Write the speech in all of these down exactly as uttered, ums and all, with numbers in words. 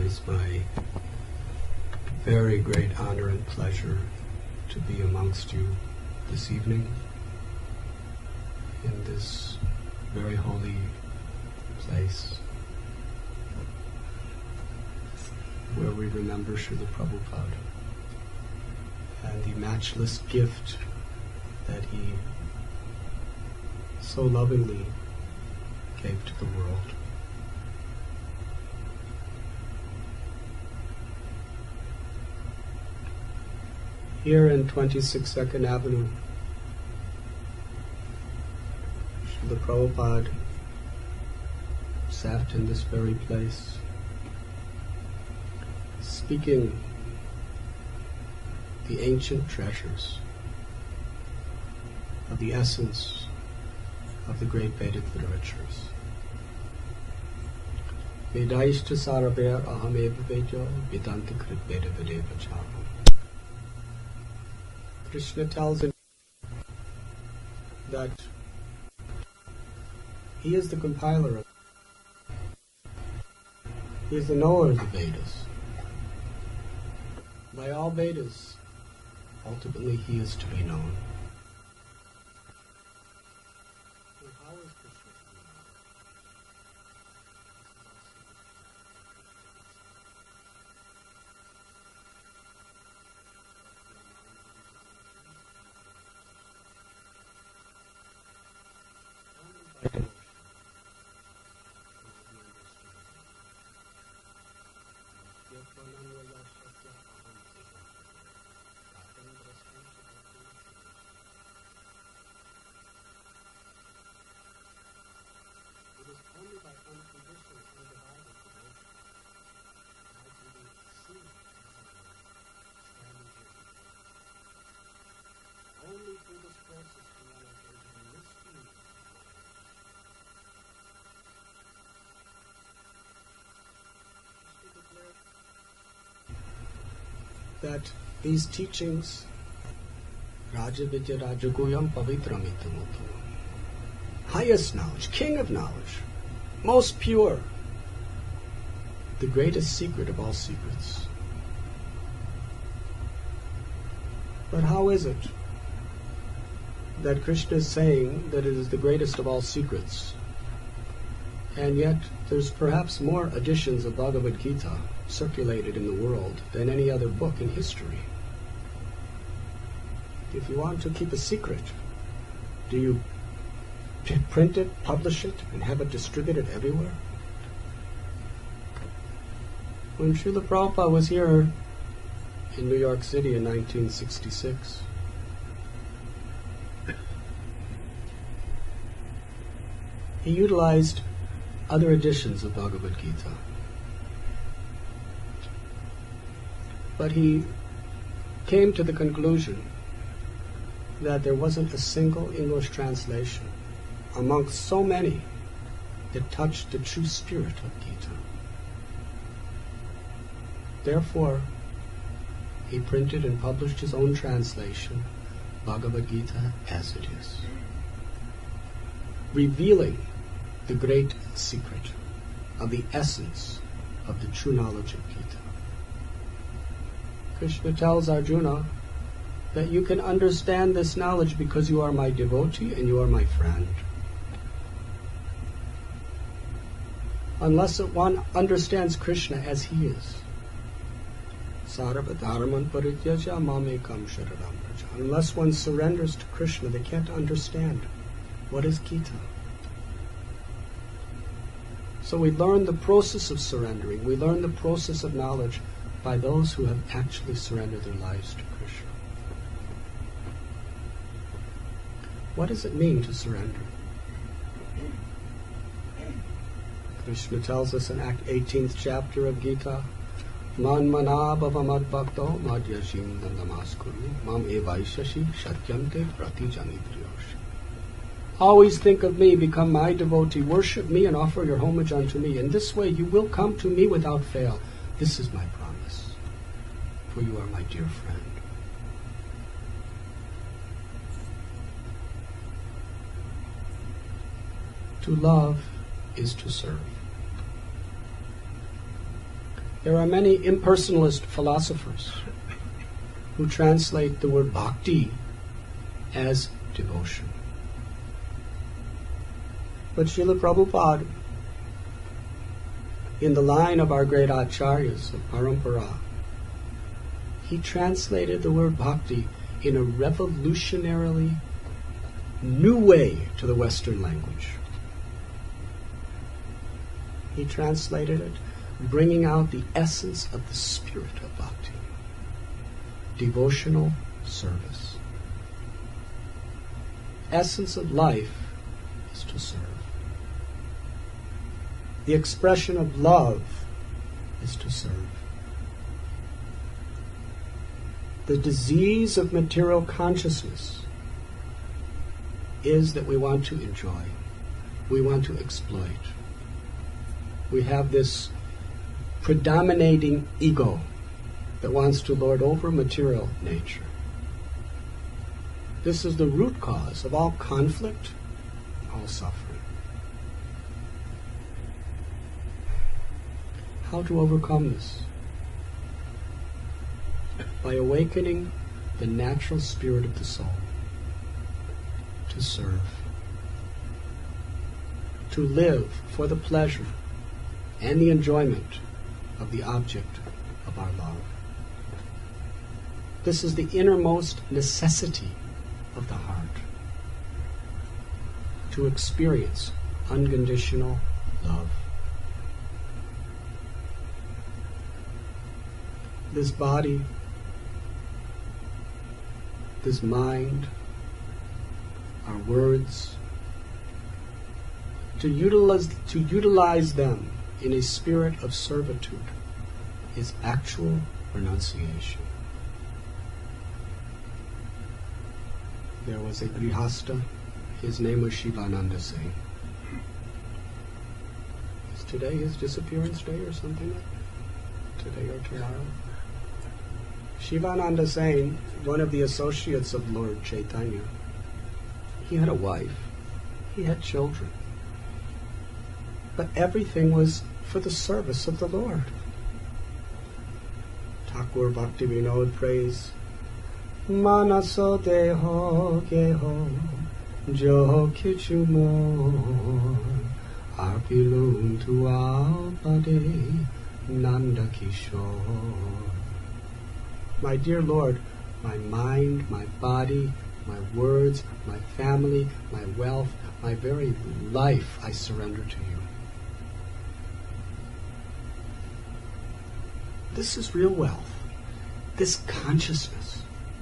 is my very great honor and pleasure to be amongst you this evening in this very holy place where we remember Srila Prabhupada and the matchless gift that he so lovingly gave to the world. Here in twenty-six Second Avenue, Srila Prabhupada sat in this very place, speaking the ancient treasures of the essence of the great Vedic literatures. Vedaishta sarabhaya ahameva vejo vedanti krit veda vedeva chava. Krishna tells him that he is the compiler of, he is the knower of the Vedas. By all Vedas, ultimately he is to be known. So how is Krishna to be known? That these teachings, Raja Vidya Rajagoyam Pavitramitamutam, highest knowledge, king of knowledge, most pure, the greatest secret of all secrets. But how is it that Krishna is saying that it is the greatest of all secrets, and yet there's perhaps more editions of Bhagavad Gita circulated in the world than any other book in history? If you want to keep a secret, do you print it, publish it, and have it distributed everywhere? When Srila Prabhupada was here in New York City in nineteen sixty-six, he utilized other editions of Bhagavad Gita. But he came to the conclusion that there wasn't a single English translation amongst so many that touched the true spirit of Gita. Therefore, he printed and published his own translation, Bhagavad Gita as it is, revealing the great secret of the essence of the true knowledge of Gita. Krishna tells Arjuna that you can understand this knowledge because you are my devotee and you are my friend. Unless one understands Krishna as he is, unless one surrenders to Krishna, they can't understand what is Gita. So we learn the process of surrendering, we learn the process of knowledge by those who have actually surrendered their lives to Krishna. What does it mean to surrender? Krishna tells us in Act eighteenth chapter of Gita, Man mana bhava mad bhakto madhyashim dandamaskuru mam evaishashi shatyante prati janidriyoshi. Always think of me, become my devotee, worship me and offer your homage unto me. In this way you will come to me without fail. This is my promise, for you are my dear friend. To love is to serve. There are many impersonalist philosophers who translate the word bhakti as devotion. But Srila Prabhupada, in the line of our great acharyas of Parampara, he translated the word bhakti in a revolutionarily new way to the Western language. He translated it, bringing out the essence of the spirit of bhakti, devotional service. Essence of life is to serve. The expression of love is to serve. The disease of material consciousness is that we want to enjoy, we want to exploit. We have this predominating ego that wants to lord over material nature. This is the root cause of all conflict, all suffering. How to overcome this? By awakening the natural spirit of the soul to serve, to live for the pleasure and the enjoyment of the object of our love. This is the innermost necessity of the heart, to experience unconditional love. This body, this mind, our words, to utilize, to utilize them in a spirit of servitude is actual renunciation. There was a Grihasta, his name was Shivananda Singh. Is today his disappearance day or something like that? Today or tomorrow? Shivananda Singh, one of the associates of Lord Chaitanya, he had a wife, he had children, but everything was for the service of the Lord. Thakur Bhakti Vinod prays, Manaso deho geho jo kichu mo arpilun tu alpade Nanda Kishore. My dear Lord, my mind, my body, my words, my family, my wealth, my very life I surrender to you. This is real wealth, this consciousness.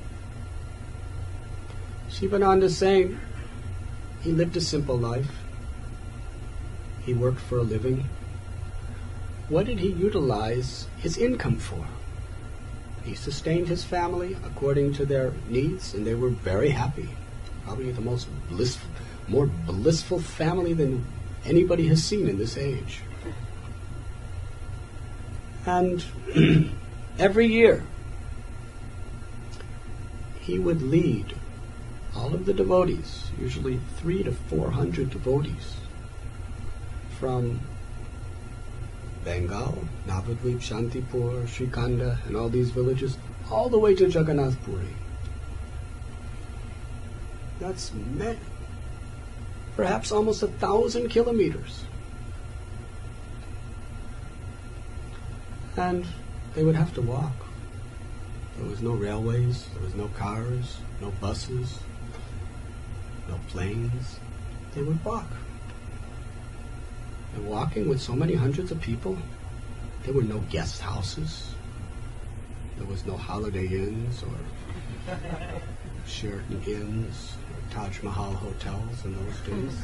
Shivananda is saying he lived a simple life. He worked for a living. What did he utilize his income for? He sustained his family according to their needs, and they were very happy. Probably the most blissful, more blissful family than anybody has seen in this age. And every year, he would lead all of the devotees, usually three to four hundred devotees, from Bengal, Navadvip, Shantipur, Srikanda, and all these villages, all the way to Jagannath Puri. That's many, perhaps almost a thousand kilometers. And they would have to walk. There was no railways, there was no cars, no buses, no planes. They would walk. And walking with so many hundreds of people, there were no guest houses. There was no Holiday Inns or Sheraton Inns or Taj Mahal hotels in those days.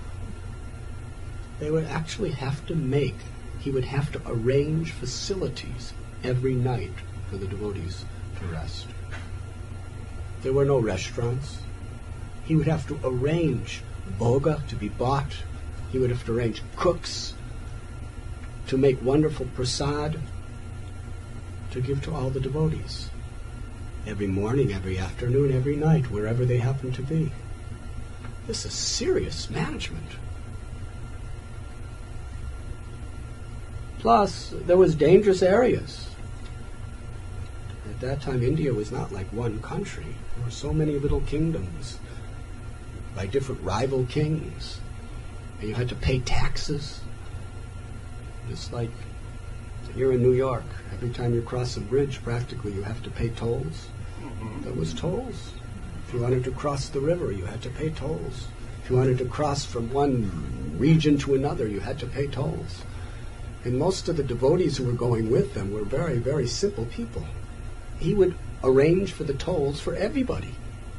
They would actually have to make, he would have to arrange facilities every night for the devotees to rest. There were no restaurants. He would have to arrange bhoga to be bought. He would have to arrange cooks to make wonderful prasad to give to all the devotees. Every morning, every afternoon, every night, wherever they happen to be. This is serious management. Plus, there was dangerous areas. At that time, India was not like one country. There were so many little kingdoms by different rival kings. And you had to pay taxes. Just like here in New York, every time you cross a bridge, practically you have to pay tolls. Mm-hmm. There was tolls. If you wanted to cross the river, you had to pay tolls. If you wanted to cross from one region to another, you had to pay tolls. And most of the devotees who were going with them were very, very simple people. He would arrange for the tolls for everybody.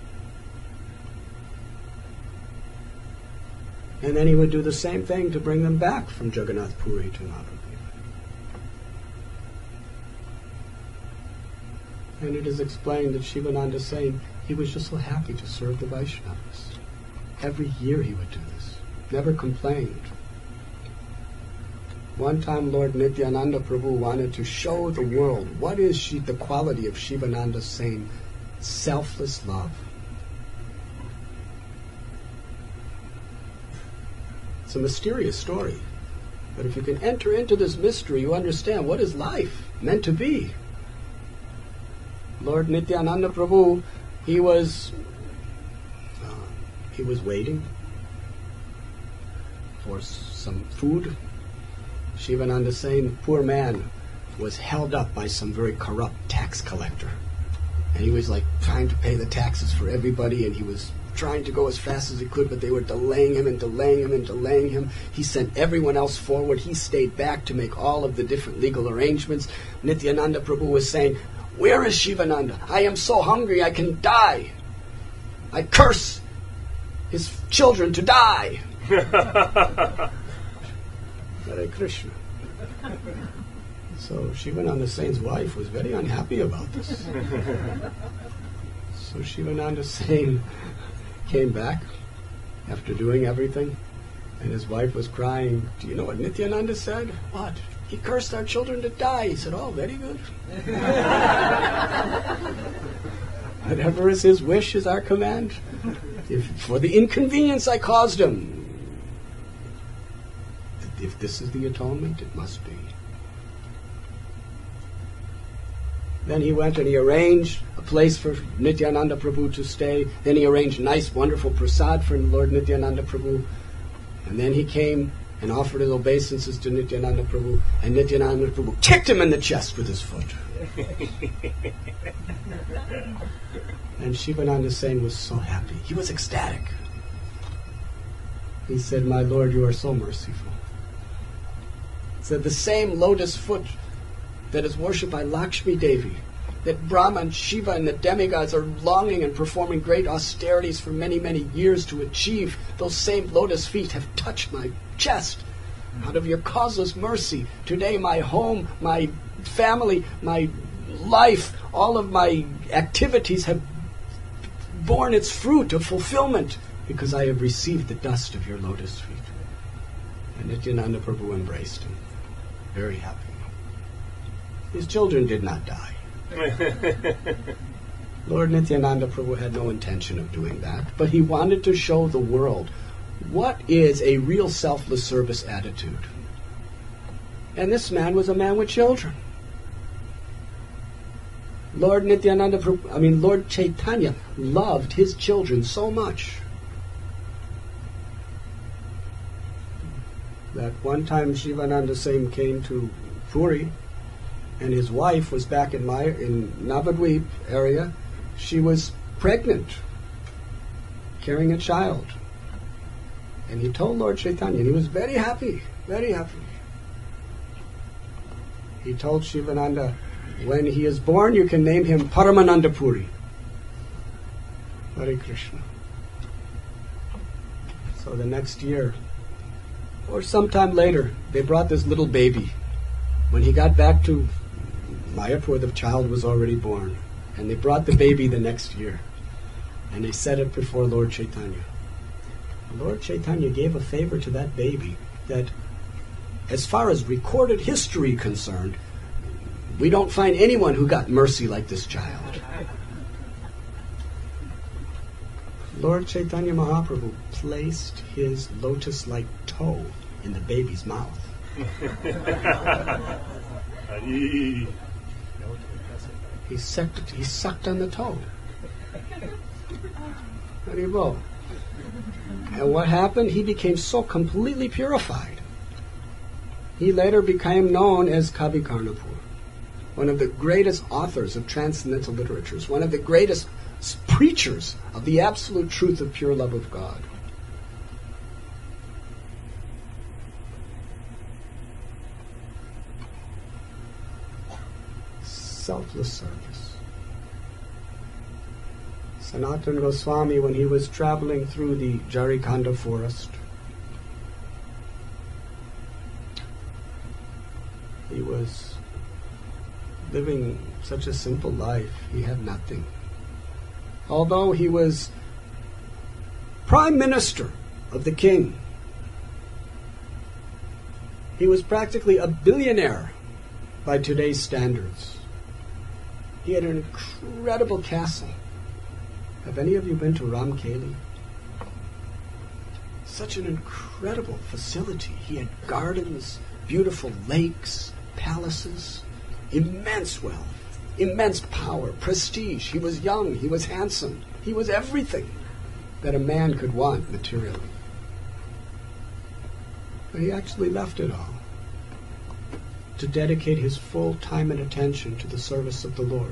And then he would do the same thing to bring them back from Jagannath Puri to Navadvip. And it is explained that Shivananda is saying he was just so happy to serve the Vaishnavas. Every year he would do this. Never complained. One time Lord Nityananda Prabhu wanted to show the world what is she, the quality of Shivananda's same selfless love. It's a mysterious story. But if you can enter into this mystery, you understand what is life meant to be. Lord Nityananda Prabhu, he was uh, he was waiting for some food. Shivananda saying, poor man was held up by some very corrupt tax collector. And he was like trying to pay the taxes for everybody, and he was trying to go as fast as he could, but they were delaying him and delaying him and delaying him. He sent everyone else forward. He stayed back to make all of the different legal arrangements. Nityananda Prabhu was saying, where is Shivananda? I am so hungry I can die. I curse his children to die. Hare Krishna. So Shivananda Sain's wife was very unhappy about this. So Shivananda Sain came back after doing everything, and his wife was crying. Do you know what Nityananda said? What? He cursed our children to die. He said, oh, very good. Whatever is his wish is our command. If for the inconvenience I caused him, if this is the atonement, it must be. Then he went and he arranged a place for Nityananda Prabhu to stay. Then he arranged nice, wonderful prasad for Lord Nityananda Prabhu. And then he came and offered his obeisances to Nityananda Prabhu. And Nityananda Prabhu kicked him in the chest with his foot. And Shivananda Sain was so happy. He was ecstatic. He said, my Lord, you are so merciful. He said, the same lotus foot that is worshipped by Lakshmi Devi, that Brahma and Shiva and the demigods are longing and performing great austerities for many, many years to achieve, those same lotus feet have touched my chest. Out of your causeless mercy, today my home, my family, my life, all of my activities have borne its fruit of fulfillment because I have received the dust of your lotus feet. And Nityananda Prabhu embraced him, very happy. His children did not die. Lord Nityananda Prabhu had no intention of doing that, but he wanted to show the world what is a real selfless service attitude. And this man was a man with children. Lord Nityananda Prabhu, I mean Lord Chaitanya loved his children so much that one time Shivananda Sain came to Puri, and his wife was back in my in Navadvip area. She was pregnant, carrying a child. And he told Lord Chaitanya, and he was very happy, very happy. He told Shivananda, when he is born, you can name him Paramananda Puri. Hare Krishna. So the next year, or sometime later, they brought this little baby. When he got back to Mayapur, the child was already born. And they brought the baby the next year. And they set it before Lord Chaitanya. Lord Chaitanya gave a favor to that baby that, as far as recorded history concerned, we don't find anyone who got mercy like this child. Lord Chaitanya Mahaprabhu placed his lotus-like toe in the baby's mouth. He sucked, he sucked on the toe. Haribol. And what happened? He became so completely purified. He later became known as Kavi Karnapur, one of the greatest authors of transcendental literatures, one of the greatest preachers of the absolute truth of pure love of God. Selfless service. Sanatana Goswami, when he was traveling through the Jharikanda forest, he was living such a simple life. He had nothing. Although he was prime minister of the king, he was practically a billionaire by today's standards. He had an incredible castle. Have any of you been to Ramkeli? Such an incredible facility. He had gardens, beautiful lakes, palaces, immense wealth, immense power, prestige. He was young, he was handsome, he was everything that a man could want materially. But he actually left it all to dedicate his full time and attention to the service of the Lord.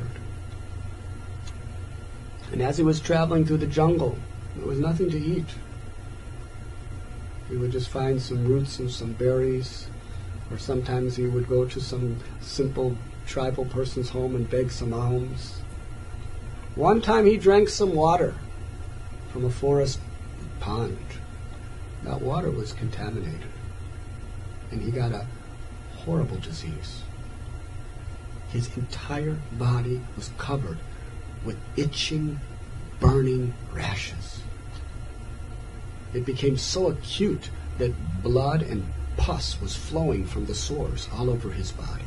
And as he was traveling through the jungle, there was nothing to eat. He would just find some roots and some berries, or sometimes he would go to some simple tribal person's home and beg some alms. One time he drank some water from a forest pond. That water was contaminated, and he got a horrible disease. His entire body was covered with itching, burning rashes. It became so acute that blood and pus was flowing from the sores all over his body.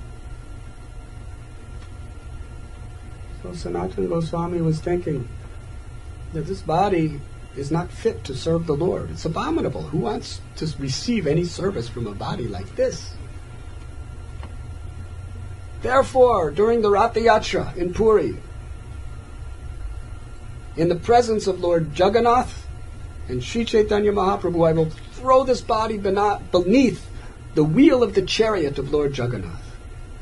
So Sanatana Goswami was thinking that this body is not fit to serve the Lord. It's abominable. Who wants to receive any service from a body like this? Therefore, during the Ratha Yatra in Puri, in the presence of Lord Jagannath and Sri Chaitanya Mahaprabhu, I will throw this body beneath the wheel of the chariot of Lord Jagannath.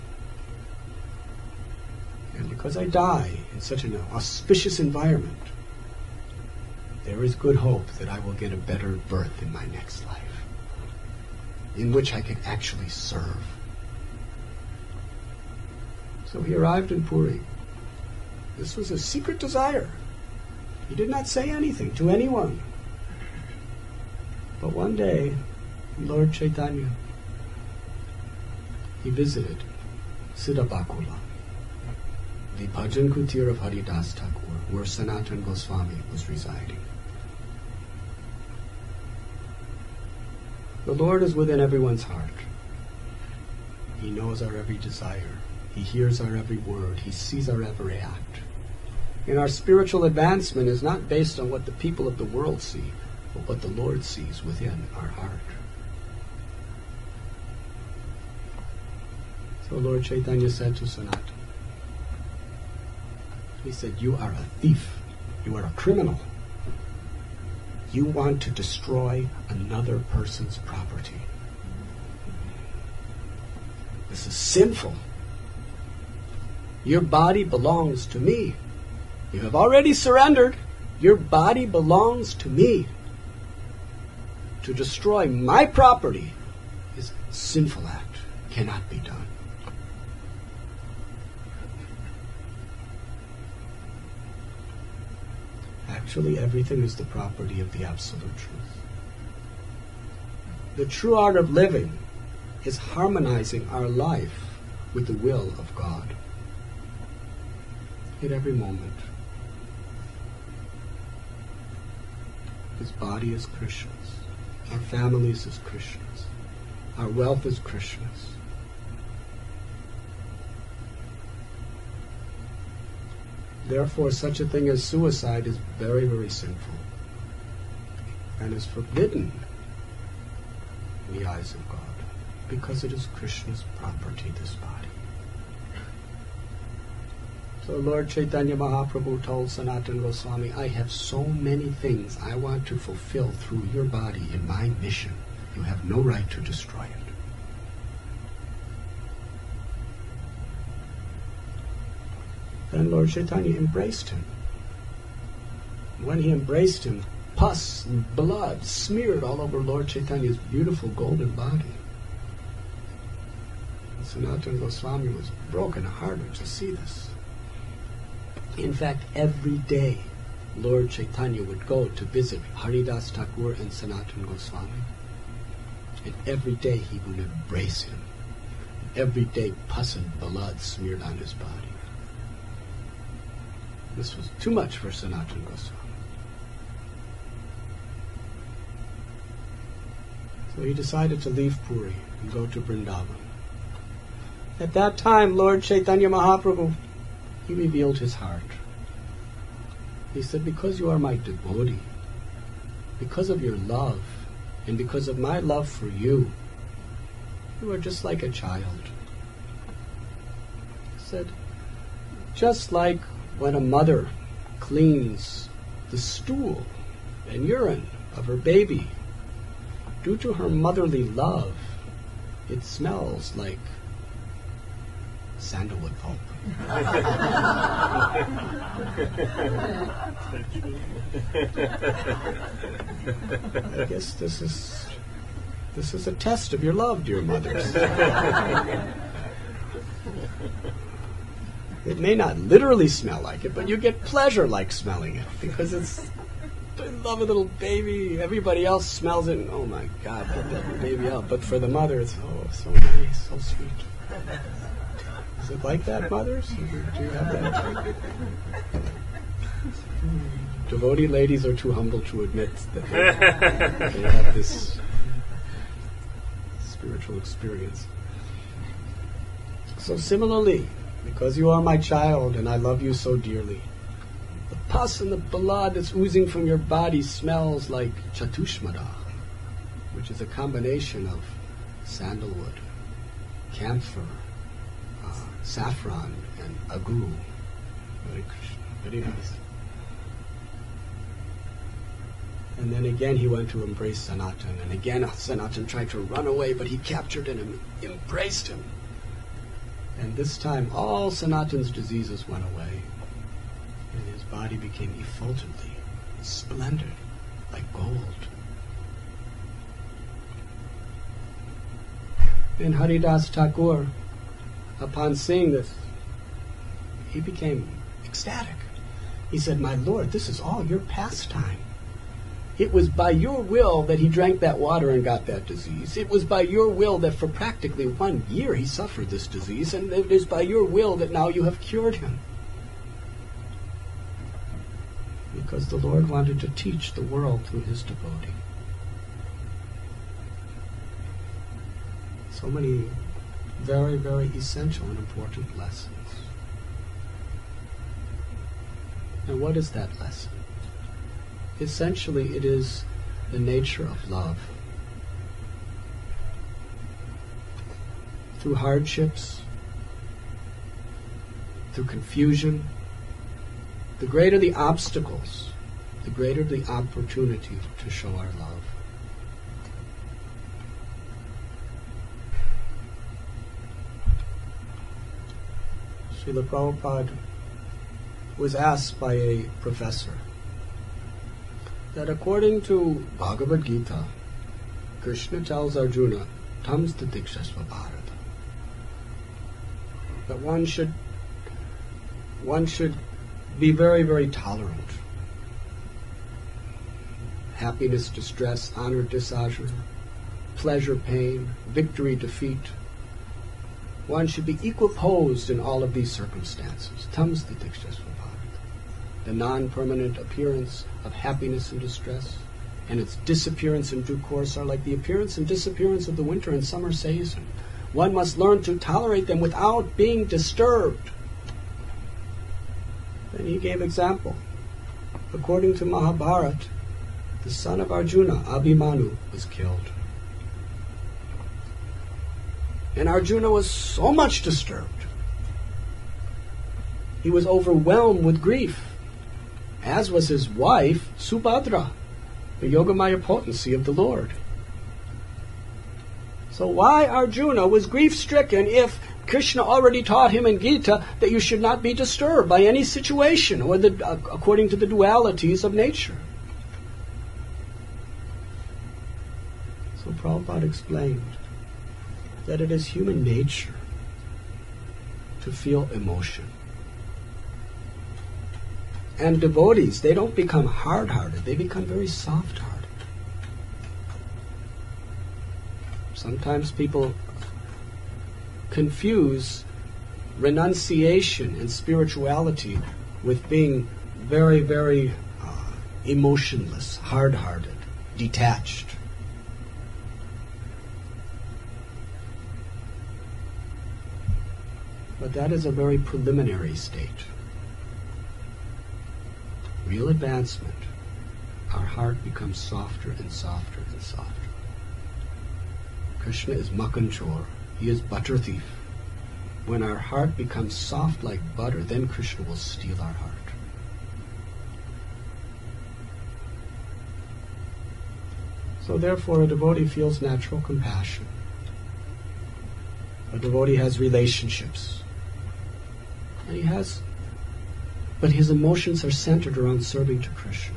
And because I die in such an auspicious environment, there is good hope that I will get a better birth in my next life, in which I can actually serve. So he arrived in Puri. This was a secret desire. He did not say anything to anyone. But one day, Lord Chaitanya, he visited Siddhabakula, the Bhajan Kutir of Haridas Thakur, where Sanatana Goswami was residing. The Lord is within everyone's heart. He knows our every desire. He hears our every word. He sees our every act. And our spiritual advancement is not based on what the people of the world see, but what the Lord sees within our heart. So Lord Chaitanya said to Sanatana, he said, you are a thief. You are a criminal. You want to destroy another person's property. This is sinful. Your body belongs to me. You have already surrendered. Your body belongs to me. To destroy my property is a sinful act. Cannot be done. Actually, everything is the property of the Absolute Truth. The true art of living is harmonizing our life with the will of God at every moment. His body is Krishna's. Our families is Krishna's. Our wealth is Krishna's. Therefore, such a thing as suicide is very, very sinful and is forbidden in the eyes of God. because it is Krishna's property, this body. So Lord Chaitanya Mahaprabhu told Sanatana Goswami, I have so many things I want to fulfill through your body in my mission. You have no right to destroy it. Then Lord Chaitanya embraced him. When he embraced him, pus and blood smeared all over Lord Chaitanya's beautiful golden body. And Sanatana Goswami was broken-hearted to see this. In fact, every day Lord Chaitanya would go to visit Haridas Thakur and Sanatana Goswami. And every day he would embrace him. Every day pus and blood smeared on his body. This was too much for Sanatana Goswami. So he decided to leave Puri and go to Vrindavan. At that time, Lord Chaitanya Mahaprabhu, he revealed his heart. He said, because you are my devotee, because of your love, and because of my love for you, you are just like a child. He said, just like when a mother cleans the stool and urine of her baby, due to her motherly love, it smells like sandalwood pulp. I guess this is this is a test of your love, dear mothers. It may not literally smell like it, but you get pleasure like smelling it, because it's I love a little baby. Everybody else smells it, and oh my God, put that baby out. But for the mother, it's oh so nice, so sweet. Is it like that, mothers? Do you have that? Devotee ladies are too humble to admit that they, they have this spiritual experience. So similarly, because you are my child and I love you so dearly, the pus and the blood that's oozing from your body smells like chatushmada, which is a combination of sandalwood, camphor, uh, saffron, and agu. Very, very nice. And then again he went to embrace Sanatan, and again Sanatan tried to run away, but he captured him and embraced him. And this time all Sanatan's diseases went away, and his body became effulgently splendid, like gold. And Haridas Thakur, upon seeing this, he became ecstatic. He said, "My Lord, this is all your pastime. It was by your will that he drank that water and got that disease. It was by your will that for practically one year he suffered this disease, and it is by your will that now you have cured him." Because the Lord wanted to teach the world through his devotee. So many very, very essential and important lessons. And what is that lesson? Essentially, it is the nature of love. Through hardships, through confusion, the greater the obstacles, the greater the opportunity to show our love. Srila Prabhupada was asked by a professor that according to Bhagavad Gita, Krishna tells Arjuna, "Tam statikshasva bharata," that one should one should be very, very tolerant. Happiness, distress, honor, dishonor, pleasure, pain, victory, defeat. One should be equiposed in all of these circumstances. Tam statikshasva bharata. The non-permanent appearance of happiness and distress, and its disappearance in due course are like the appearance and disappearance of the winter and summer season. One must learn to tolerate them without being disturbed. Then he gave example. According to Mahabharata, the son of Arjuna, Abhimanyu, was killed. And Arjuna was so much disturbed. He was overwhelmed with grief, as was his wife, Subhadra, the Yogamaya potency of the Lord. So why Arjuna was grief-stricken if Krishna already taught him in Gita that you should not be disturbed by any situation or the, uh, according to the dualities of nature? So Prabhupada explained that it is human nature to feel emotion. And devotees, they don't become hard-hearted, they become very soft-hearted. Sometimes people confuse renunciation and spirituality with being very, very uh, emotionless, hard-hearted, detached. But that is a very preliminary state. Real advancement, our heart becomes softer and softer and softer. Krishna is Makanchor. He is butter thief. When our heart becomes soft like butter, then Krishna will steal our heart. So therefore a devotee feels natural compassion. A devotee has relationships. And he has, but his emotions are centered around serving to Krishna.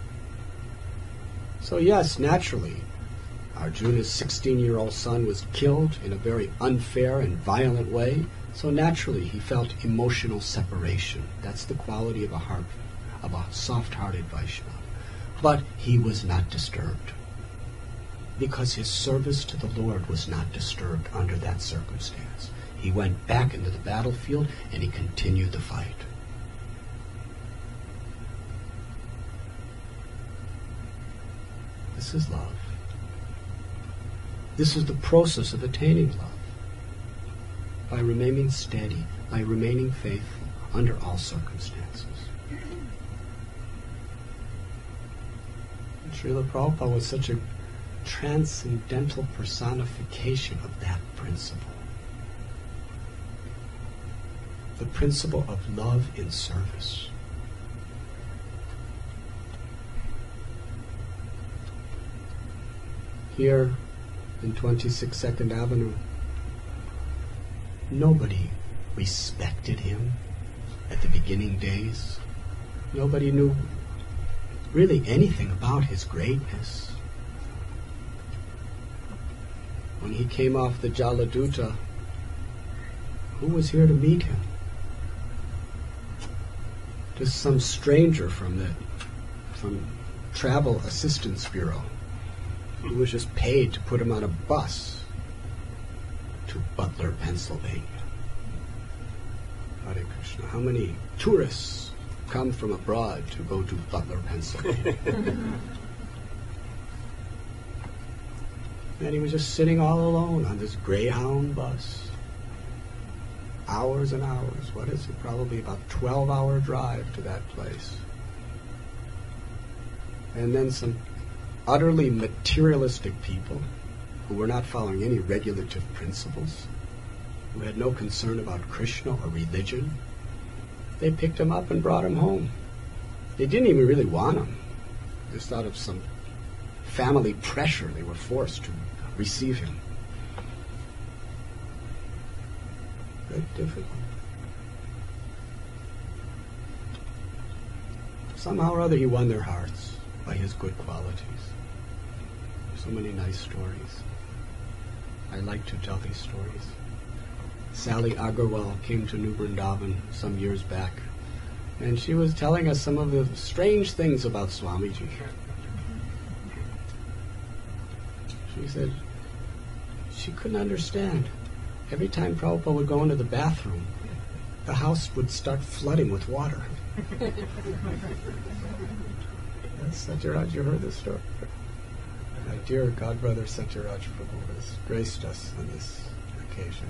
So yes, naturally, Arjuna's sixteen-year-old son was killed in a very unfair and violent way, so naturally he felt emotional separation. That's the quality of a heart, of a soft-hearted Vaishnava. But he was not disturbed, because his service to the Lord was not disturbed under that circumstance. He went back into the battlefield and he continued the fight. This is love. This is the process of attaining love. By remaining steady, by remaining faithful under all circumstances. And Srila Prabhupada was such a transcendental personification of that principle. The principle of love in service. Here in twenty-six Second Avenue, nobody respected him at the beginning days. Nobody knew really anything about his greatness. When he came off the Jaladuta, who was here to meet him? Just some stranger from the from Travel Assistance Bureau who was just paid to put him on a bus to Butler, Pennsylvania. Hare Krishna. How many tourists come from abroad to go to Butler, Pennsylvania? And he was just sitting all alone on this Greyhound bus. Hours and hours. What is it? Probably about twelve-hour drive to that place. And then some utterly materialistic people who were not following any regulative principles, who had no concern about Krishna or religion, they picked him up and brought him home. They didn't even really want him. Just out of some family pressure, they were forced to receive him. Very difficult. Somehow or other he won their hearts by his good qualities. So many nice stories. I like to tell these stories. Sally Agarwal came to New Vrindavan some years back, and she was telling us some of the strange things about Swamiji. She said she couldn't understand. Every time Prabhupada would go into the bathroom, the house would start flooding with water. Yes, Satyaraj, you heard this story? My dear godbrother Satyaraj Prabhu has graced us on this occasion.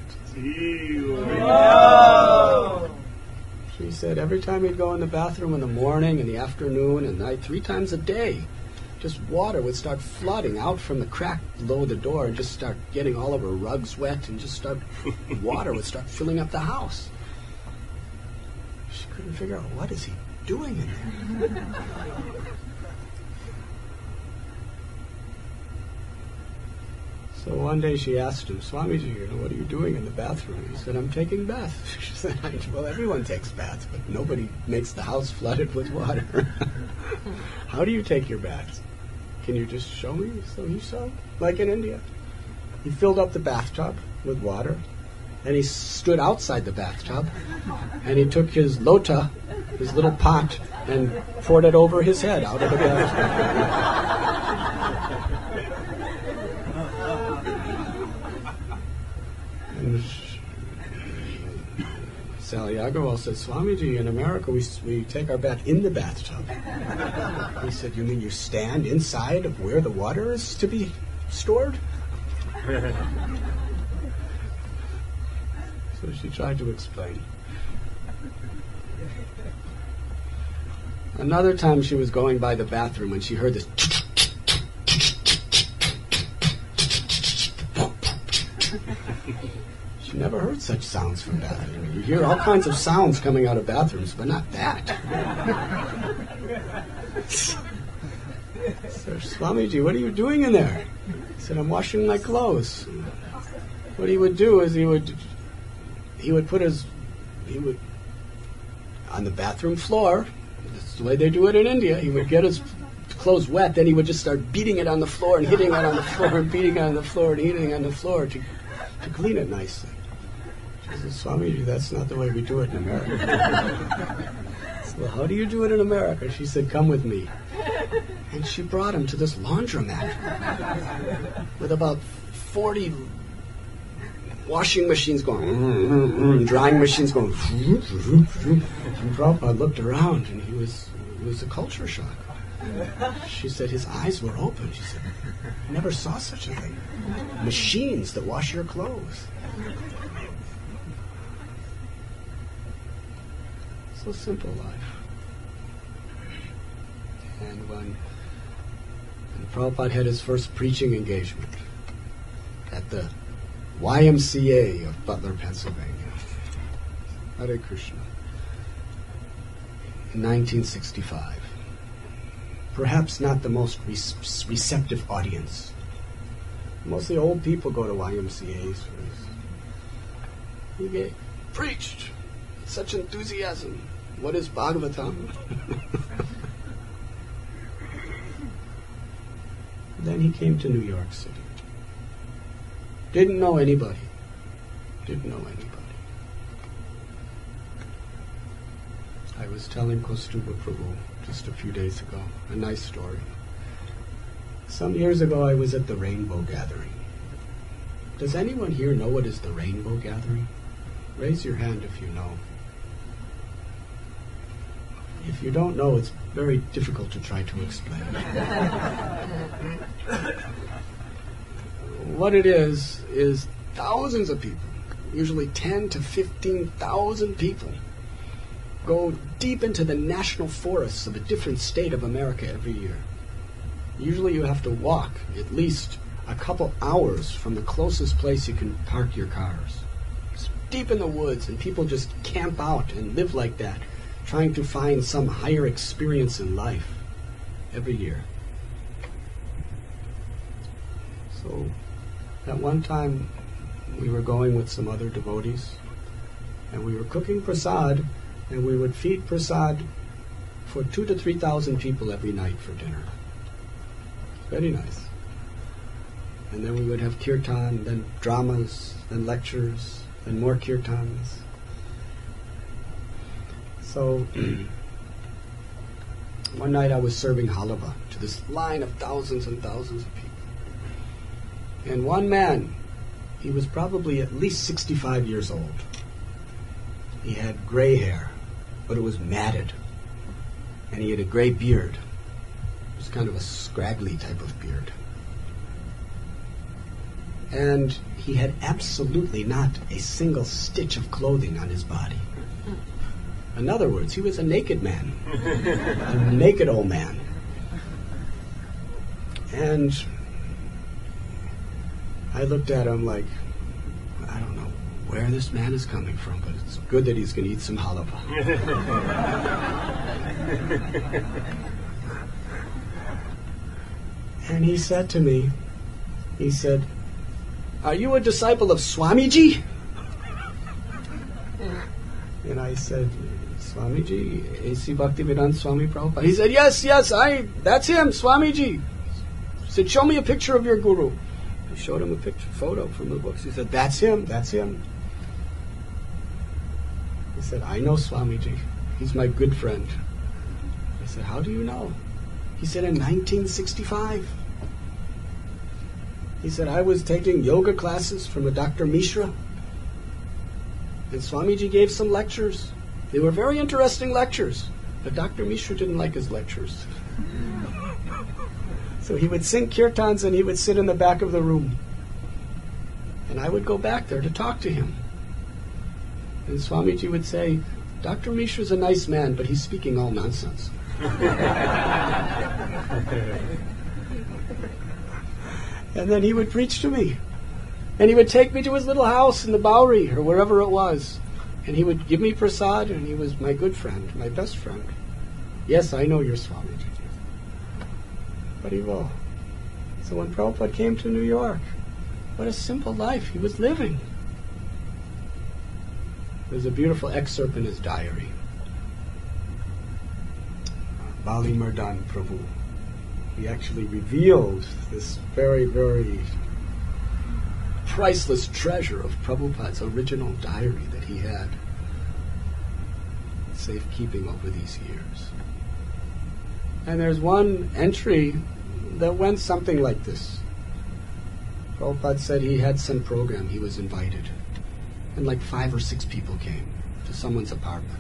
She said every time he'd go in the bathroom in the morning, in the afternoon, and night, three times a day, just water would start flooding out from the crack below the door and just start getting all of her rugs wet, and just start water would start filling up the house. She couldn't figure out, what is he doing in there? So one day she asked him, Swamiji, you know, what are you doing in the bathroom? He said, I'm taking baths. She said, well, everyone takes baths, but nobody makes the house flooded with water. How do you take your baths? Can you just show me? So he showed, like in India. He filled up the bathtub with water, and he stood outside the bathtub, and he took his lota, his little pot, and poured it over his head out of the bathtub. Sally Agarwal said, Swamiji, in America we, we take our bath in the bathtub. He said, you mean you stand inside of where the water is to be stored? So she tried to explain. Another time she was going by the bathroom and she heard this. She never heard such sounds from bathrooms. You hear all kinds of sounds coming out of bathrooms, but not that. So, Swamiji, what are you doing in there? He said, I'm washing my clothes. What he would do is he would he would put his he would on the bathroom floor. That's the way they do it in India. He would get his clothes wet, then he would just start beating it on the floor and hitting it on the floor and beating it on the floor and hitting it on the floor to to clean it nicely. She said, Swamiji, that's not the way we do it in America. I said, well, how do you do it in America? She said, come with me. And she brought him to this laundromat with about forty washing machines going, mm, mm, mm, drying machines going, vroom, vroom, vroom. And Prabhupada looked around and he was, it was a culture shock. She said his eyes were open. She said, I never saw such a thing. Machines that wash your clothes. So simple life. And when, when Prabhupada had his first preaching engagement at the Y M C A of Butler, Pennsylvania, Hare Krishna, in nineteen sixty-five, perhaps not the most re- receptive audience. Mostly old people go to Y M C As for this. He gave, preached with such enthusiasm. What is Bhagavatam? Then he came to New York City. Didn't know anybody. Didn't know anybody. I was telling Kaustubha Prabhu just a few days ago a nice story. Some years ago I was at the Rainbow Gathering. Does anyone here know what is the Rainbow Gathering? Raise your hand if you know. If you don't know, it's very difficult to try to explain. What it is, is thousands of people, usually ten to fifteen thousand people, go deep into the national forests of a different state of America every year. Usually you have to walk at least a couple hours from the closest place you can park your cars. It's deep in the woods, and people just camp out and live like that, trying to find some higher experience in life every year. So at one time we were going with some other devotees, and we were cooking prasad, and we would feed prasad for two to three thousand people every night for dinner. Very nice. And then we would have kirtan, then dramas, then lectures, then more kirtans. So one night I was serving halava to this line of thousands and thousands of people. And one man, he was probably at least sixty-five years old. He had gray hair, but it was matted. And he had a gray beard. It was kind of a scraggly type of beard. And he had absolutely not a single stitch of clothing on his body. In other words, he was a naked man. A naked old man. And I looked at him like, I don't know where this man is coming from, but it's good that he's going to eat some halava. And he said to me, he said, "Are you a disciple of Swamiji?" And I said, "Swamiji, A C Bhaktivedanta Swami Prabhupada?" He said, yes, yes, I. that's him, Swamiji. He said, "Show me a picture of your guru." I showed him a picture, photo from the books. He said, "That's him, that's him." He said, "I know Swamiji. He's my good friend." I said, "How do you know?" He said, "In nineteen sixty-five. He said, I was taking yoga classes from a Doctor Mishra, and Swamiji gave some lectures. They were very interesting lectures, but Doctor Mishra didn't like his lectures. So he would sing kirtans and he would sit in the back of the room. And I would go back there to talk to him. And Swamiji would say, "Doctor Mishra's a nice man, but he's speaking all nonsense." And then he would preach to me. And he would take me to his little house in the Bowery or wherever it was. And he would give me prasad, and he was my good friend, my best friend. "Yes, I know you're Swamiji." But he will. So when Prabhupada came to New York, what a simple life he was living. There's a beautiful excerpt in his diary. Bali Mardan Prabhu. He actually revealed this very, very priceless treasure of Prabhupada's original diary that he had safekeeping over these years. And there's one entry that went something like this. Prabhupada said he had some program, he was invited, and like five or six people came to someone's apartment.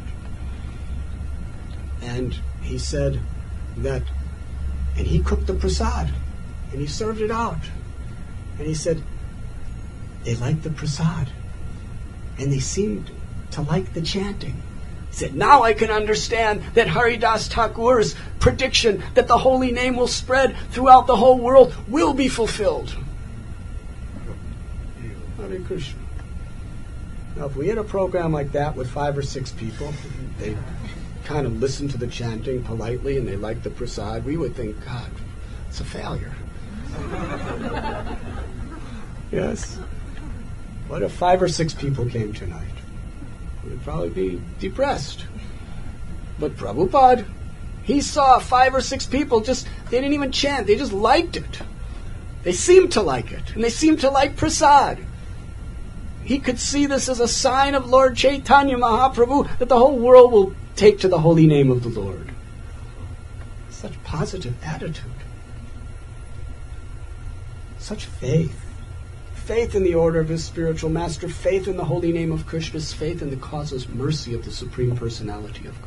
And he said that, and he cooked the prasad, and he served it out. And he said, they liked the prasad, and they seemed to like the chanting. He said, "Now I can understand that Haridas Thakur's prediction that the holy name will spread throughout the whole world will be fulfilled." Hare Krishna. Now, if we had a program like that with five or six people, they kind of listened to the chanting politely and they liked the prasad, we would think, God, it's a failure. Yes. What if five or six people came tonight? We'd probably be depressed. But Prabhupada, he saw five or six people just, they didn't even chant, they just liked it. They seemed to like it, and they seemed to like prasad. He could see this as a sign of Lord Chaitanya Mahaprabhu, that the whole world will take to the holy name of the Lord. Such positive attitude. Such faith. Faith in the order of his spiritual master, faith in the holy name of Krishna, faith in the causeless mercy of the Supreme Personality of God.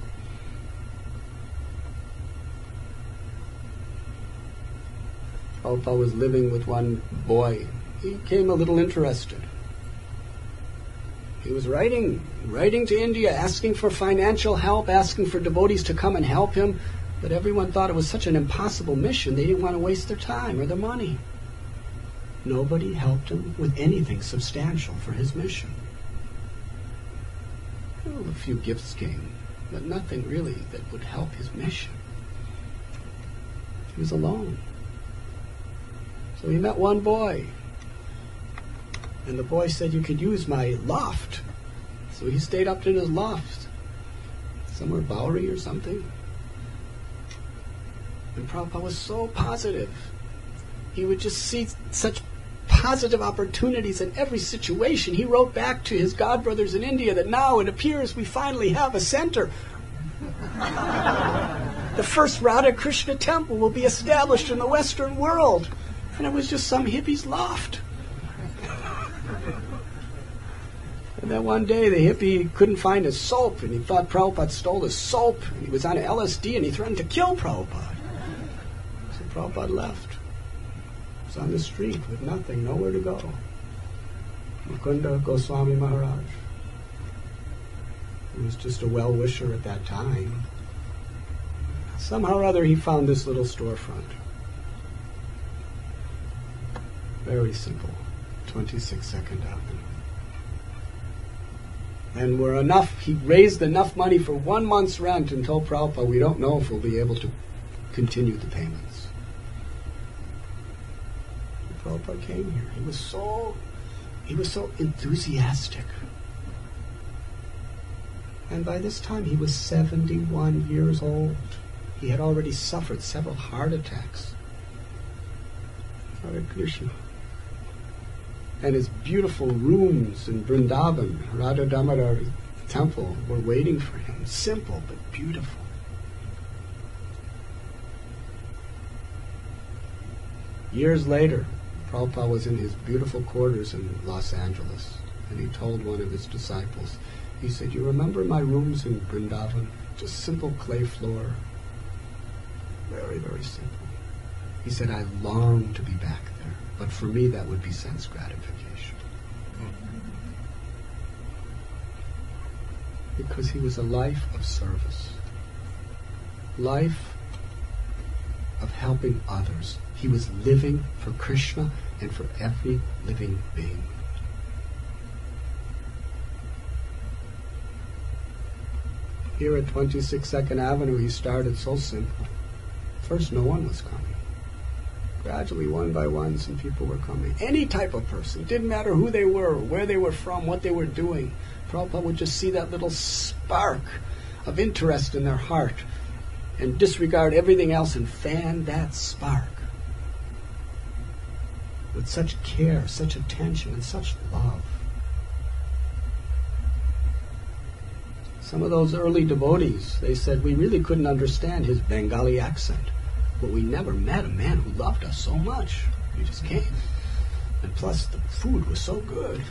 Prabhupada was living with one boy. He became a little interested. He was writing, writing to India, asking for financial help, asking for devotees to come and help him, but everyone thought it was such an impossible mission, they didn't want to waste their time or their money. Nobody helped him with anything substantial for his mission. Well, a few gifts came, but nothing really that would help his mission. He was alone. So he met one boy, and the boy said, "You could use my loft." So he stayed up in his loft, somewhere Bowery or something. And Prabhupada was so positive. He would just see such positive opportunities in every situation. He wrote back to his godbrothers in India that now it appears we finally have a center. The first Radha Krishna temple will be established in the Western world. And it was just some hippie's loft. And then one day the hippie couldn't find his soap, and he thought Prabhupada stole his soap, and he was on L S D, and he threatened to kill Prabhupada. So Prabhupada left. He was on the street with nothing, nowhere to go. Mukunda Goswami Maharaj. He was just a well-wisher at that time. Somehow or other he found this little storefront. Very simple. twenty-six Second Avenue. And we're enough, he raised enough money for one month's rent and told Prabhupada, we don't know if we'll be able to continue the payments. And Prabhupada came here. He was so, he was so enthusiastic. And by this time he was seventy-one years old. He had already suffered several heart attacks. Hare Krishna. And his beautiful rooms in Vrindavan, Radha Damodar temple, were waiting for him. Simple but beautiful. Years later, Prabhupada was in his beautiful quarters in Los Angeles, and he told one of his disciples, he said, you remember my rooms in Vrindavan? Just simple clay floor. Very, very simple. He said, I long to be back there, but for me that would be sense gratification. Because he was a life of service. Life of helping others. He was living for Krishna and for every living being. Here at twenty-six Second Avenue, he started so simple. First, no one was coming. Gradually, one by one, some people were coming. Any type of person. Didn't matter who they were, where they were from, what they were doing. Prabhupada would just see that little spark of interest in their heart and disregard everything else and fan that spark with such care, such attention, and such love. Some of those early devotees, they said, we really couldn't understand his Bengali accent, but we never met a man who loved us so much. He just came. And plus, the food was so good.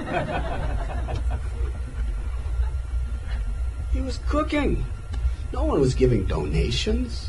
He was cooking. No one was giving donations.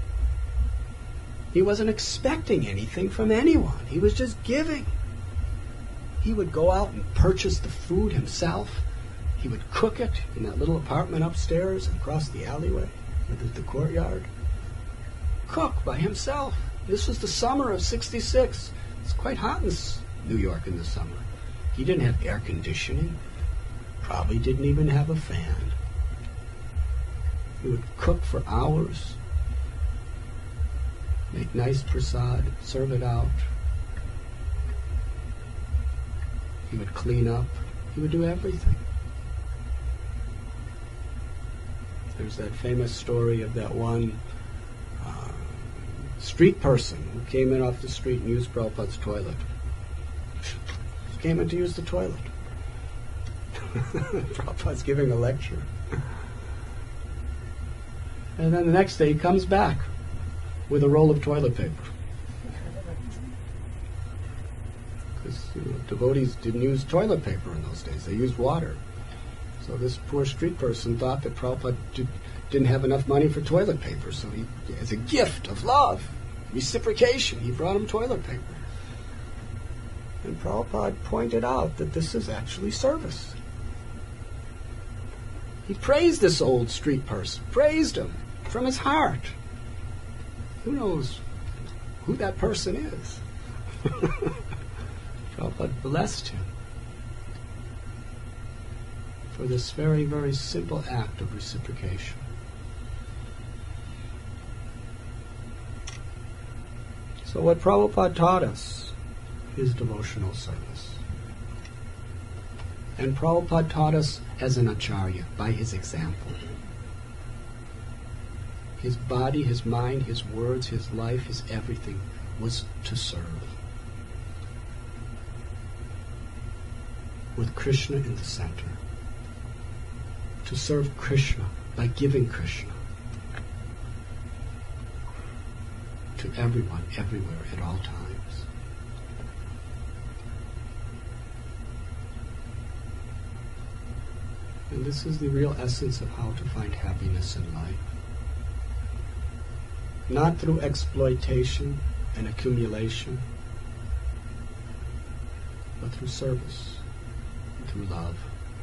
He wasn't expecting anything from anyone. He was just giving. He would go out and purchase the food himself. He would cook it in that little apartment upstairs across the alleyway, or the, the courtyard. Cook by himself. This was the summer of sixty-six. It's quite hot in New York in the summer. He didn't have air conditioning. Probably didn't even have a fan. He would cook for hours, make nice prasad, serve it out. He would clean up. He would do everything. There's that famous story of that one uh, street person who came in off the street and used Prabhupada's toilet. Came in to use the toilet. Prabhupada's giving a lecture. And then the next day he comes back with a roll of toilet paper. Because you know, devotees didn't use toilet paper in those days. They used water. So this poor street person thought that Prabhupada did, didn't have enough money for toilet paper. So he, as a gift of love, reciprocation, he brought him toilet paper. And Prabhupada pointed out that this is actually service. He praised this old street person, praised him from his heart. Who knows who that person is? Prabhupada blessed him for this very, very simple act of reciprocation. So what Prabhupada taught us is devotional service. And Prabhupada taught us as an acharya, by his example. His body, his mind, his words, his life, his everything was to serve. With Krishna in the center. To serve Krishna by giving Krishna to everyone, everywhere, at all times. And this is the real essence of how to find happiness in life. Not through exploitation and accumulation, but through service, through love.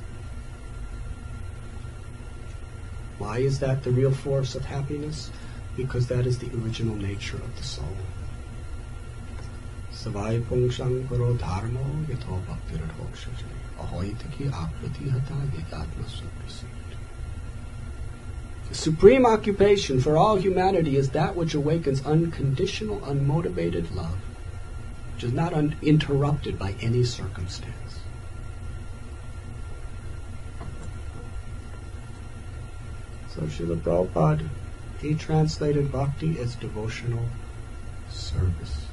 Why is that the real force of happiness? Because that is the original nature of the soul. Savai pungshang paro dharmo yatho bhaktirat hokshaje. Ahoitaki akriti hata yatma suprasit. The supreme occupation for all humanity is that which awakens unconditional, unmotivated love, which is not uninterrupted by any circumstance. So Srila Prabhupada, he translated bhakti as devotional service.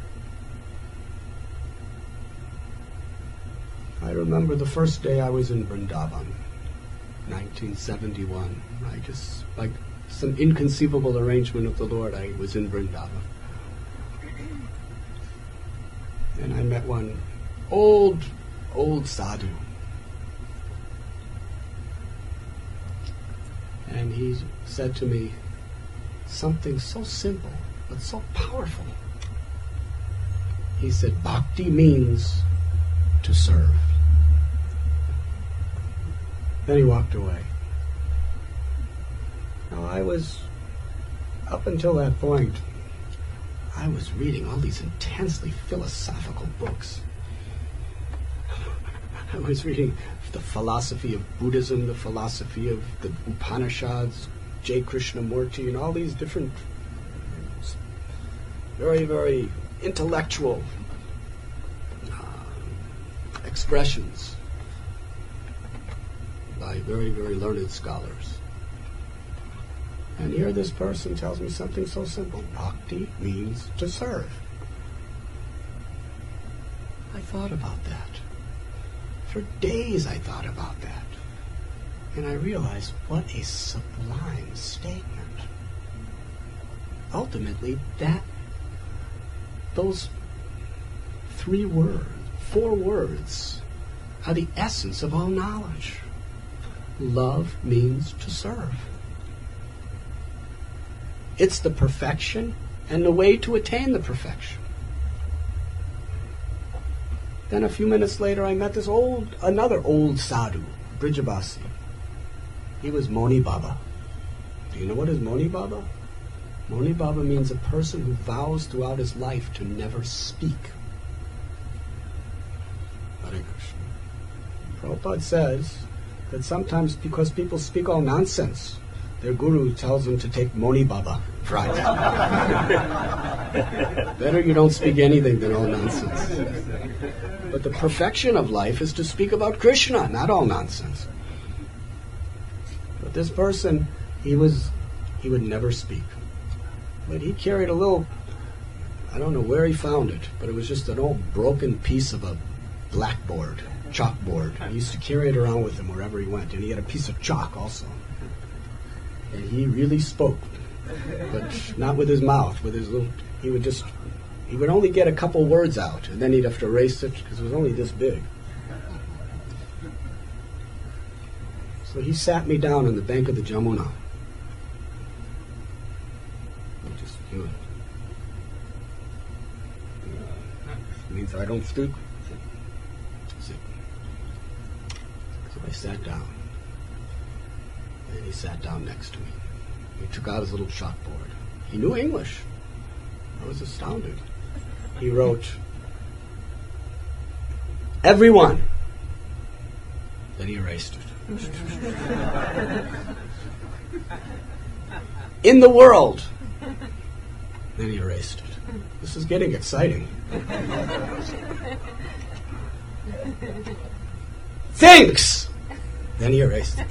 I remember the first day I was in Vrindavan, nineteen seventy-one. I just, like some inconceivable arrangement of the Lord, I was in Vrindavan. And I met one old, old sadhu. And he said to me something so simple, but so powerful. He said, bhakti means to serve. Then he walked away. Now I was, up until that point, I was reading all these intensely philosophical books. I was reading the philosophy of Buddhism, the philosophy of the Upanishads, J. Krishnamurti, and all these different very, very intellectual uh, expressions by very, very learned scholars. And here this person tells me something so simple. Bhakti means to serve. I thought about that. For days I thought about that. And I realized what a sublime statement. Ultimately, that, those three words, four words, are the essence of all knowledge. Love means to serve. It's the perfection and the way to attain the perfection. Then a few minutes later, I met this old, another old sadhu, Brijavasi. He was Moni Baba. Do you know what is Moni Baba? Moni Baba means a person who vows throughout his life to never speak. Hare Krishna. Prabhupada says that sometimes because people speak all nonsense, their guru tells them to take Moni Baba Friday. Better you don't speak anything than all nonsense. But the perfection of life is to speak about Krishna, not all nonsense. But this person, he was, he would never speak. But he carried a little, I don't know where he found it, but it was just an old broken piece of a blackboard, chalkboard. He used to carry it around with him wherever he went, and he had a piece of chalk also. And he really spoke, but not with his mouth, with his little, he would just, he would only get a couple words out, and then he'd have to erase it, because it was only this big. So he sat me down on the bank of the Jamuna. I just, you know, it means I don't speak. Sit. So I sat down. And he sat down next to me. He took out his little chalkboard. He knew English. I was astounded. He wrote, everyone. Then he erased it. In the world. Then he erased it. This is getting exciting. Thinks. Then he erased it.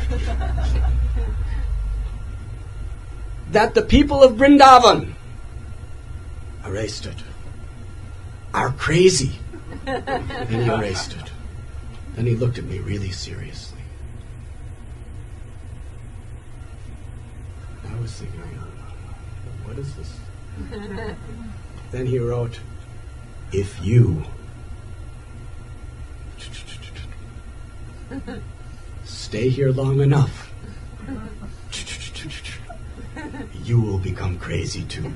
That the people of Vrindavan, erased it, are crazy. Then he erased it. Then he looked at me really seriously. I was thinking, what is this? Then he wrote, if you stay here long enough, you will become crazy too.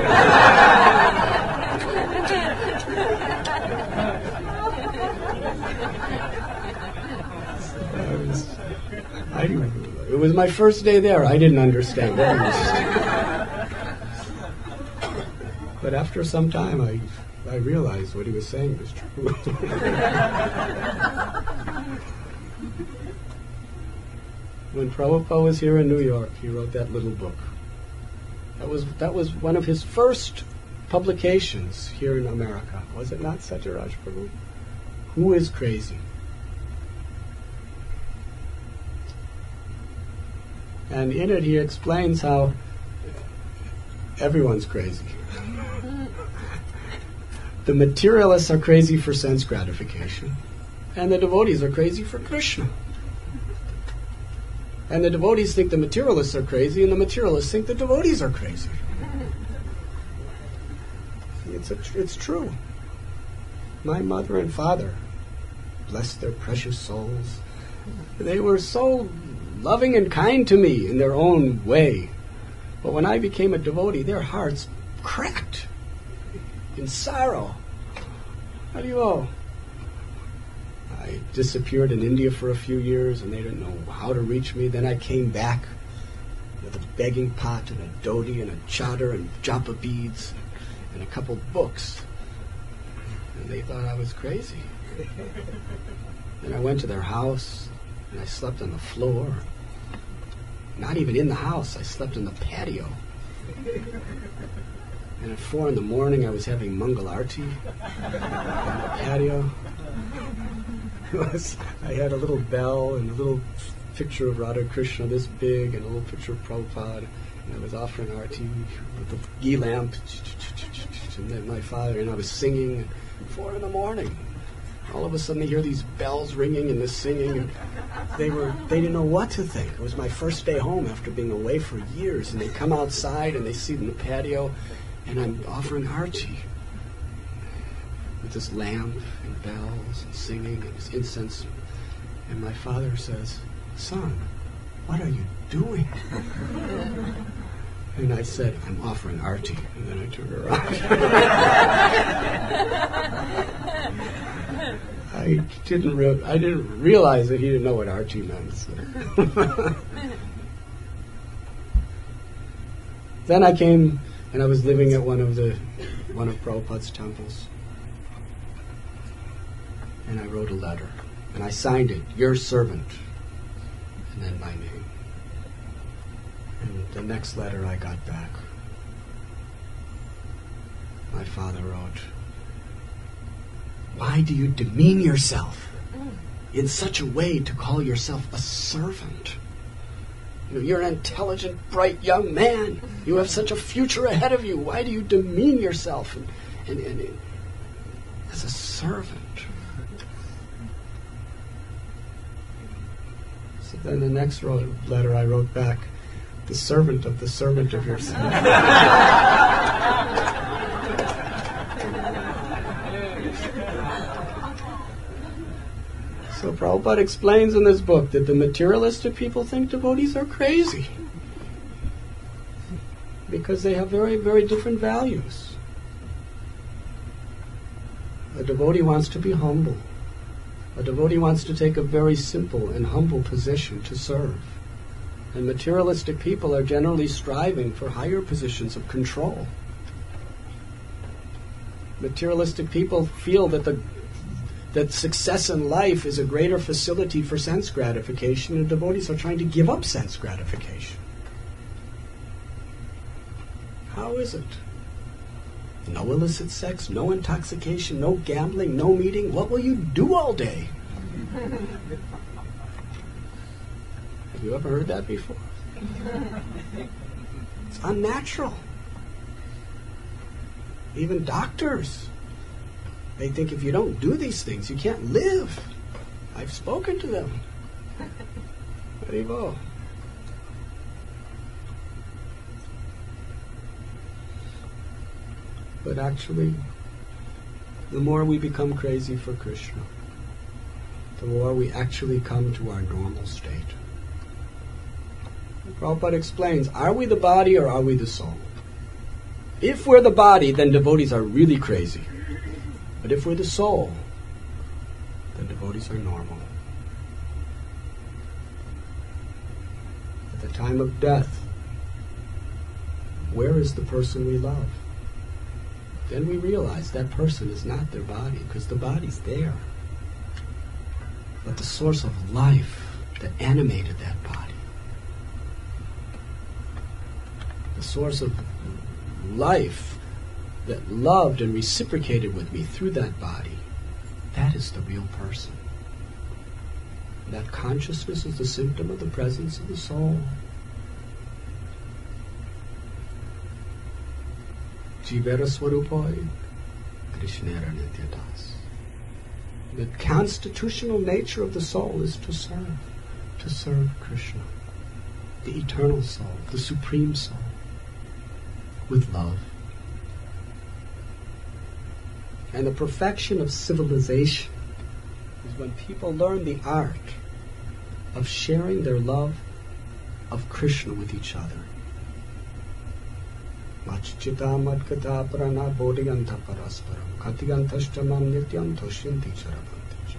I was, I, it was my first day there. I didn't understand what he was saying. But after some time, I I realized what he was saying was true. When Prabhupada was here in New York, he wrote that little book. That was that was one of his first publications here in America. Was it not, Satyaraj Prabhu? Who is crazy? And in it he explains how everyone's crazy. The materialists are crazy for sense gratification, and the devotees are crazy for Krishna. And the devotees think the materialists are crazy, and the materialists think the devotees are crazy. It's a, it's true. My mother and father, bless their precious souls, they were so loving and kind to me in their own way. But when I became a devotee, their hearts cracked in sorrow. Haribo. I disappeared in India for a few years, and they didn't know how to reach me. Then I came back with a begging pot and a dhoti and a chadar and japa beads and a couple books. And they thought I was crazy. And I went to their house, and I slept on the floor. Not even in the house, I slept in the patio. And at four in the morning, I was having Mangal Arti on the patio. It was, I had a little bell and a little picture of Radha Krishna this big and a little picture of Prabhupada. And I was offering Arti with the ghee lamp. And then my father and I was singing at four in the morning. All of a sudden, they hear these bells ringing and this singing. And they were they didn't know what to think. It was my first day home after being away for years. And they come outside and they see it in the patio. And I'm offering Arti with this lamp and bells and singing and this incense. And my father says, "Son, what are you doing?" And I said, "I'm offering Arti." And then I turned around. I didn't re- I didn't realize that he didn't know what Arti meant. So. Then I came and I was living at one of the one of Prabhupada's temples. And I wrote a letter. And I signed it, "Your servant." And then my name. And the next letter I got back, my father wrote, "Why do you demean yourself in such a way to call yourself a servant? You know, you're an intelligent, bright young man. You have such a future ahead of you. Why do you demean yourself and, and, and, and as a servant?" So then the next ro- letter I wrote back, "The servant of the servant of yourself." So Prabhupada explains in this book that the materialistic people think devotees are crazy because they have very, very different values. A devotee wants to be humble. A devotee wants to take a very simple and humble position to serve. And materialistic people are generally striving for higher positions of control. Materialistic people feel that the that success in life is a greater facility for sense gratification, and devotees are trying to give up sense gratification. How is it? No illicit sex, no intoxication, no gambling, no meeting. What will you do all day? Have you ever heard that before? It's unnatural. Even doctors, they think if you don't do these things, you can't live. I've spoken to them. Haribo. But actually, the more we become crazy for Krishna, the more we actually come to our normal state. Prabhupada explains, are we the body or are we the soul? If we're the body, then devotees are really crazy. But if we're the soul, then devotees are normal. At the time of death, where is the person we love? then we realize that person is not their body, because the body's there. But the source of life that animated that body, the source of life that loved and reciprocated with me through that body, that is the real person. That consciousness is the symptom of the presence of the soul. Jivera Swarupoi, Krishnera Nityadas. The constitutional nature of the soul is to serve, to serve Krishna, the eternal soul, the supreme soul, with love. And the perfection of civilization is when people learn the art of sharing their love of Krishna with each other. Machchita madkata prana bodhiyanta parasparam katiyantastamam nityam toshyanti charavanti.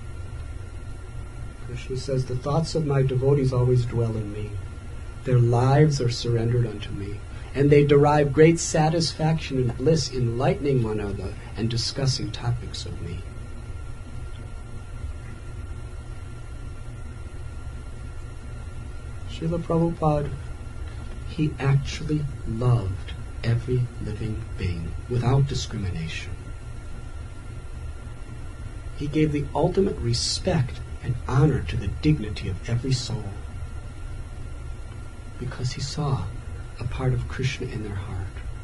Krishna says, the thoughts of my devotees always dwell in me. Their lives are surrendered unto me, and they derive great satisfaction and bliss enlightening one another and discussing topics of me. Srila Prabhupada, he actually loved every living being without discrimination. He gave the ultimate respect and honor to the dignity of every soul, because he saw a part of Krishna in their heart.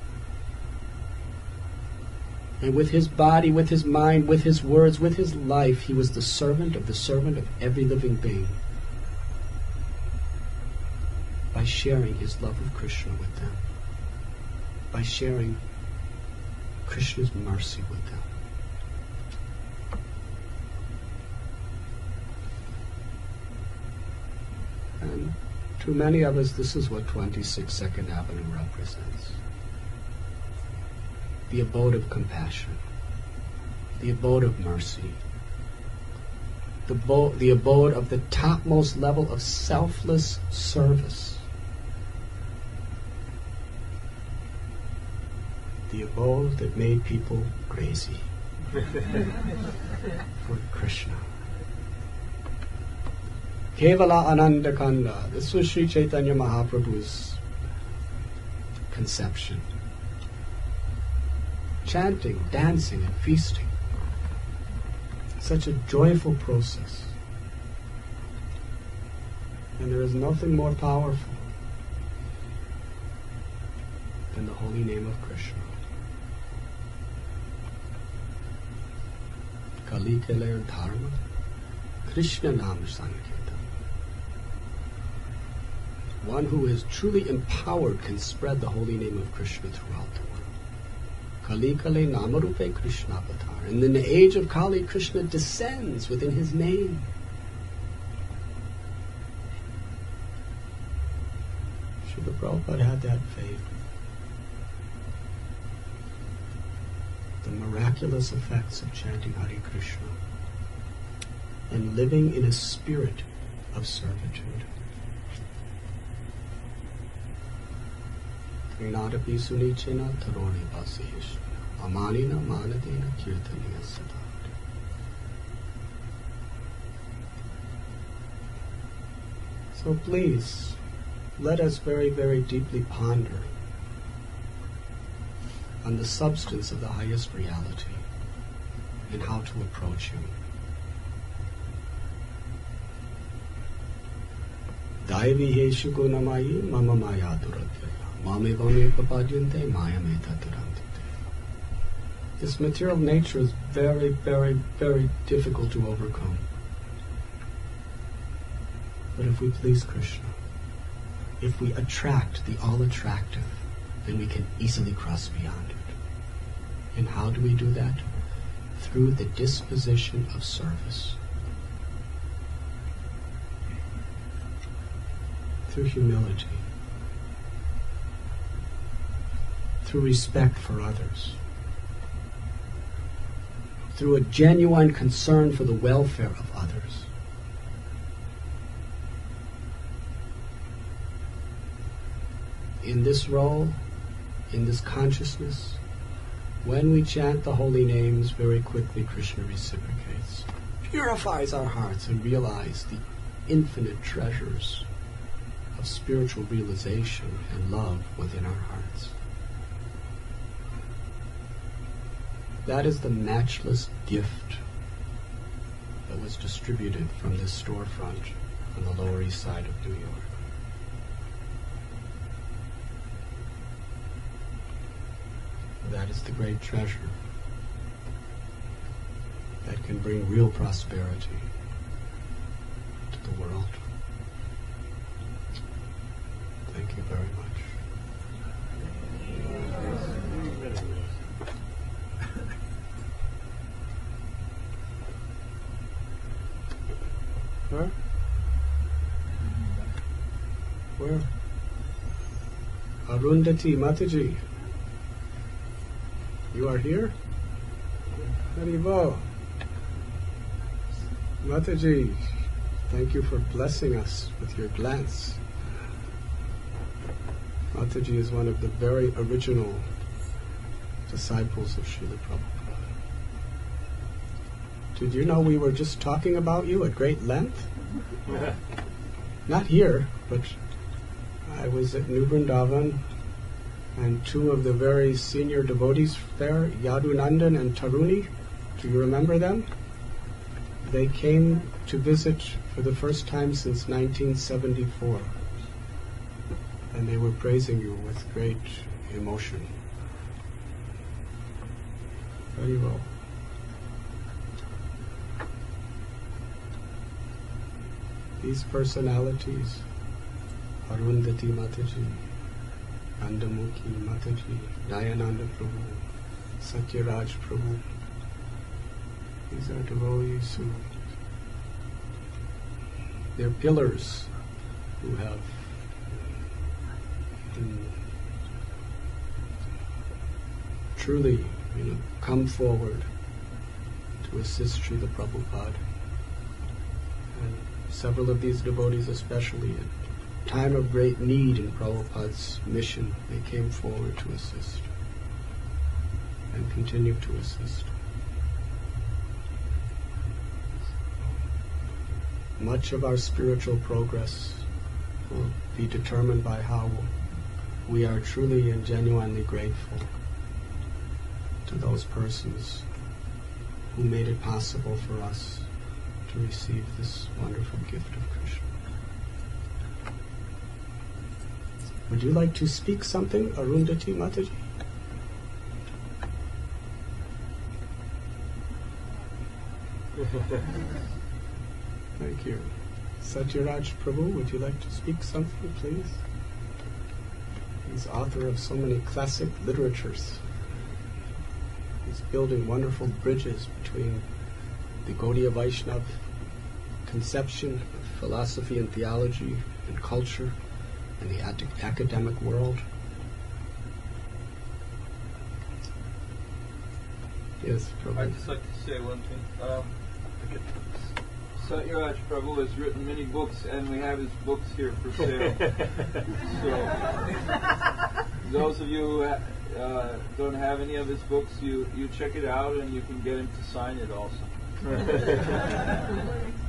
And with his body, with his mind, with his words, with his life, he was the servant of the servant of every living being, by sharing his love of Krishna with them, by sharing Krishna's mercy with them. And to many of us, this is what twenty-six Second Avenue represents. The abode of compassion, the abode of mercy, the, bo- the abode of the topmost level of selfless service, the abode that made people crazy for Krishna. Kevala Ananda Kanda. This was Sri Chaitanya Mahaprabhu's conception. Chanting, dancing, and feasting. Such a joyful process. And there is nothing more powerful than the holy name of Krishna. Kali Kale Dharma, Krishna Nam Sankirtan. One who is truly empowered can spread the holy name of Krishna throughout the world. Kali Kale Namarupe Krishna Avatar. And in the age of Kali, Krishna descends within his name. Srila Prabhupada had that faith. The miraculous effects of chanting Hare Krishna and living in a spirit of servitude. Trinadapi sunichena taroni vasihishna amanina manadena kirtaniya sada. So please, let us very, very deeply ponder on the substance of the highest reality and how to approach him. Daivi heshu gunamayi mama maya duratyaya mame vame papadyante maya metatarantite. This material nature is very, very, very difficult to overcome. But if we please Krishna, if we attract the all-attractive, then we can easily cross beyond it. And how do we do that? Through the disposition of service. Through humility. Through respect for others. Through a genuine concern for the welfare of others. In this role, in this consciousness, When we chant the holy names, very quickly Krishna reciprocates, purifies our hearts, and realize the infinite treasures of spiritual realization and love within our hearts. That is the matchless gift that was distributed from this storefront on the Lower East Side of New York. That is the great treasure that can bring real prosperity to the world. Thank you very much. Where? Where? Arundhati Mataji. You are here? Haribo. Mataji, thank you for blessing us with your glance. Mataji is one of the very original disciples of Srila Prabhupada. Did you know we were just talking about you at great length? Not here, but I was at New Vrindavan, and two of the very senior devotees there, Yadunandan and Taruni, do you remember them? They came to visit for the first time since nineteen seventy-four, and they were praising you with great emotion. Very well. These personalities, Arundhati Mataji, Nandamukhi Mataji, Dayananda Prabhu, Satyaraj Prabhu. These are devotees who, they're pillars who have been truly, you know, come forward to assist Srila Prabhupada. And several of these devotees, especially at time of great need in Prabhupada's mission, they came forward to assist and continue to assist. Much of our spiritual progress will be determined by how we are truly and genuinely grateful to those persons who made it possible for us to receive this wonderful gift of Krishna. Would you like to speak something, Arundhati Mataji? Thank you. Satyaraj Prabhu, would you like to speak something, please? He's author of so many classic literatures. He's building wonderful bridges between the Gaudiya Vaishnava conception of philosophy and theology and culture and the ad- academic world. Yes, Prabhu. I'd just like to say one thing. Um, Satyaraj Prabhu has written many books, and we have his books here for sale. So, those of you who ha- uh, don't have any of his books, you, you check it out, and you can get him to sign it also.